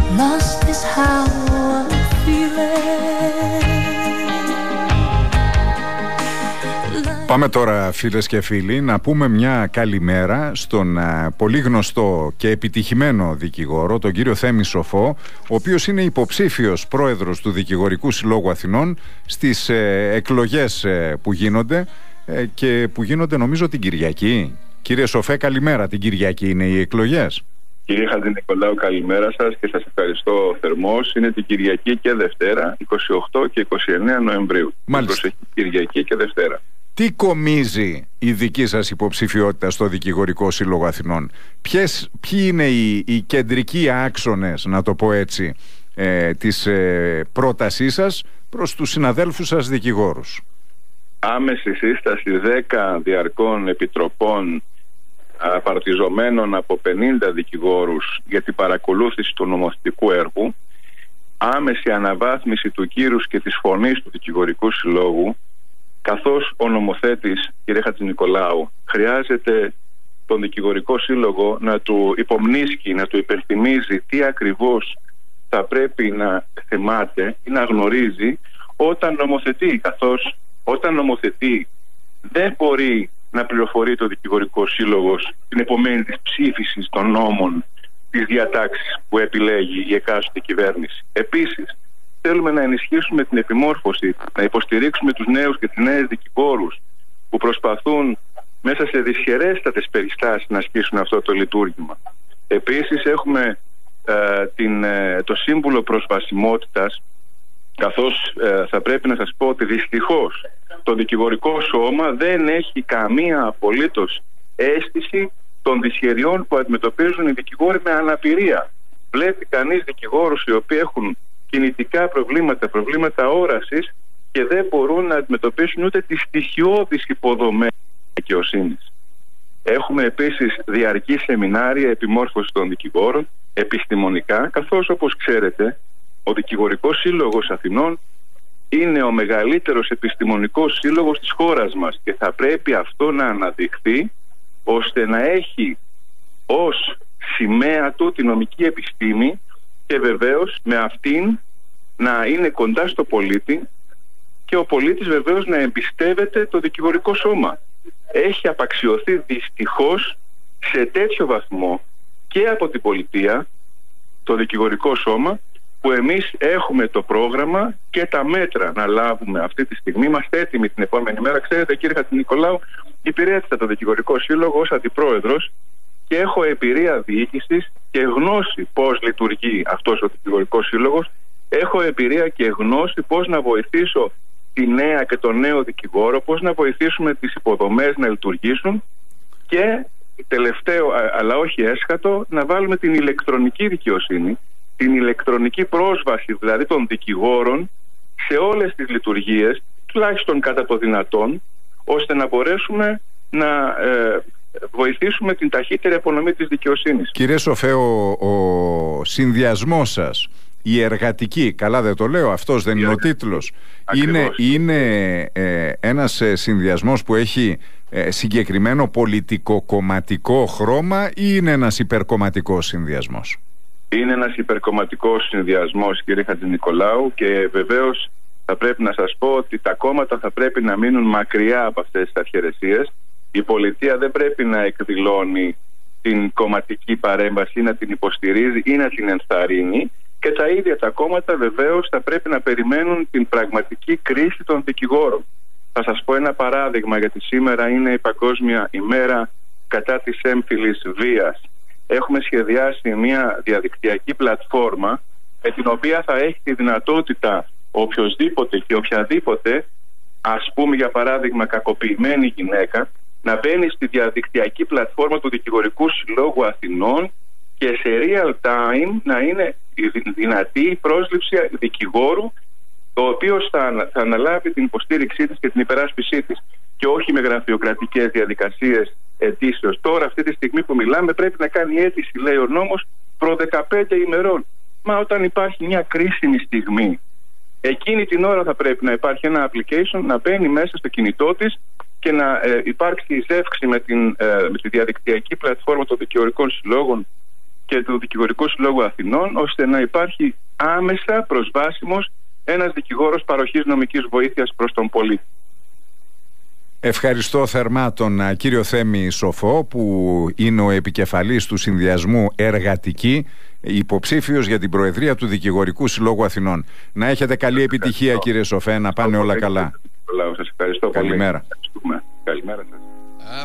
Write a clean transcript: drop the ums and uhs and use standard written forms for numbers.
lost is how I'm feeling. Πάμε τώρα, φίλες και φίλοι, να πούμε μια καλημέρα στον πολύ γνωστό και επιτυχημένο δικηγόρο, τον κύριο Θέμη Σοφό, ο οποίος είναι υποψήφιος πρόεδρος του Δικηγορικού Συλλόγου Αθηνών στις εκλογές που γίνονται και που γίνονται νομίζω την Κυριακή. Κύριε Σοφέ, καλημέρα. Την Κυριακή είναι οι εκλογές. Κύριε Χατζηνικολάου, καλημέρα σας και σας ευχαριστώ θερμός. Είναι την Κυριακή και Δευτέρα, 28 και 29 Νοεμβρίου. Μάλιστα. Κυριακή και Δευτέρα. Τι κομίζει η δική σας υποψηφιότητα στο Δικηγορικό Σύλλογο Αθηνών? Ποιοι είναι οι κεντρικοί άξονες, να το πω έτσι, της πρότασής σας προς τους συναδέλφους σας δικηγόρους? Άμεση σύσταση 10 διαρκών επιτροπών απαρτιζομένων από 50 δικηγόρους για την παρακολούθηση του νομοθετικού έργου, άμεση αναβάθμιση του κύρους και της φωνής του Δικηγορικού Συλλόγου, καθώς ο νομοθέτης, κύριε Χατζηνικολάου, χρειάζεται τον Δικηγορικό Σύλλογο να του υπομνήσκει, να του υπενθυμίζει τι ακριβώς θα πρέπει να θυμάται ή να γνωρίζει όταν νομοθετεί, καθώς όταν νομοθετεί δεν μπορεί να πληροφορεί το Δικηγορικό Σύλλογο την επομένη της ψήφισης των νόμων, τις διατάξεις που επιλέγει η εκάστοτε κυβέρνηση. Επίσης, θέλουμε να ενισχύσουμε την επιμόρφωση, να υποστηρίξουμε τους νέους και τις νέες δικηγόρους που προσπαθούν μέσα σε δυσχερέστατες περιστάσεις να ασκήσουν αυτό το λειτουργήμα. Επίσης έχουμε το σύμβουλο προσβασιμότητας, καθώς θα πρέπει να σας πω ότι δυστυχώς το δικηγορικό σώμα δεν έχει καμία απολύτως αίσθηση των δυσχεριών που αντιμετωπίζουν οι δικηγόροι με αναπηρία. Βλέπει κανείς δικηγόρους οι οποίοι έχουν κινητικά προβλήματα όρασης και δεν μπορούν να αντιμετωπίσουν ούτε τις στοιχειώδεις υποδομές δικαιοσύνης. Έχουμε επίσης διαρκή σεμινάρια επιμόρφωσης των δικηγόρων, επιστημονικά, καθώς όπως ξέρετε ο Δικηγορικός Σύλλογος Αθηνών είναι ο μεγαλύτερος επιστημονικός σύλλογος της χώρας μας και θα πρέπει αυτό να αναδειχθεί ώστε να έχει ως σημαία του τη νομική επιστήμη και βεβαίως με αυτήν να είναι κοντά στο πολίτη και ο πολίτης βεβαίως να εμπιστεύεται το δικηγορικό σώμα. Έχει απαξιωθεί δυστυχώς σε τέτοιο βαθμό και από την πολιτεία το δικηγορικό σώμα, που εμείς έχουμε το πρόγραμμα και τα μέτρα να λάβουμε αυτή τη στιγμή. Είμαστε έτοιμοι την επόμενη μέρα. Ξέρετε, κύριε Χατζηνικολάου, υπηρέτησα το Δικηγορικό Σύλλογο ως αντιπρόεδρος και έχω εμπειρία διοίκησης και γνώση πώς λειτουργεί αυτός ο Δικηγορικός Σύλλογος. Έχω εμπειρία και γνώση πώς να βοηθήσω τη νέα και τον νέο δικηγόρο, πώς να βοηθήσουμε τις υποδομές να λειτουργήσουν και τελευταίο, αλλά όχι έσχατο, να βάλουμε την ηλεκτρονική δικαιοσύνη, την ηλεκτρονική πρόσβαση δηλαδή των δικηγόρων σε όλες τις λειτουργίες, τουλάχιστον κατά το δυνατόν, ώστε να μπορέσουμε να βοηθήσουμε την ταχύτερη απονομή της δικαιοσύνης. Κύριε Σοφέ, ο συνδυασμός σας, η εργατική, καλά δεν το λέω, αυτός δεν είναι ο τίτλος, είναι ένας συνδυασμός που έχει συγκεκριμένο πολιτικο-κομματικό χρώμα ή είναι ένας υπερκομματικός συνδυασμός? Είναι ένας υπερκομματικός συνδυασμός, κύριε Χατζηνικολάου, και βεβαίως θα πρέπει να σας πω ότι τα κόμματα θα πρέπει να μείνουν μακριά από αυτές τις αρχαιρεσίες. Η πολιτεία δεν πρέπει να εκδηλώνει την κομματική παρέμβαση, να την υποστηρίζει ή να την ενθαρρύνει, και τα ίδια τα κόμματα βεβαίως θα πρέπει να περιμένουν την πραγματική κρίση των δικηγόρων. Θα σας πω ένα παράδειγμα, γιατί σήμερα είναι η Παγκόσμια ημέρα κατά της έμφυλης βίας. Έχουμε σχεδιάσει μια διαδικτυακή πλατφόρμα με την οποία θα έχει τη δυνατότητα οποιοσδήποτε και οποιαδήποτε, ας πούμε για παράδειγμα κακοποιημένη γυναίκα, να μπαίνει στη διαδικτυακή πλατφόρμα του Δικηγορικού Συλλόγου Αθηνών και σε real time να είναι δυνατή η πρόσληψη δικηγόρου, ο οποίος θα αναλάβει την υποστήριξή της και την υπεράσπισή της, και όχι με γραφειοκρατικές διαδικασίες αιτήσεως. Τώρα αυτή τη στιγμή που μιλάμε πρέπει να κάνει αίτηση, λέει ο νόμος, προ 15 ημερών. Μα όταν υπάρχει μια κρίσιμη στιγμή, εκείνη την ώρα θα πρέπει να υπάρχει ένα application, να μπαίνει μέσα στο κινητό της και να υπάρξει η ζεύξη με τη διαδικτυακή πλατφόρμα των δικηγορικών συλλόγων και του Δικηγορικού Συλλόγου Αθηνών, ώστε να υπάρχει άμεσα προσβάσιμος ένας δικηγόρος παροχής νομικής βοήθειας προς τον πολίτη. Ευχαριστώ θερμά τον κύριο Θέμη Σοφό, που είναι ο επικεφαλής του συνδυασμού Εργατική, υποψήφιος για την Προεδρία του Δικηγορικού Συλλόγου Αθηνών. Να έχετε καλή επιτυχία, κύριε Σοφέ, να πάνε όλα καλά. Σας ευχαριστώ πολύ. Καλημέρα. Καλημέρα σας.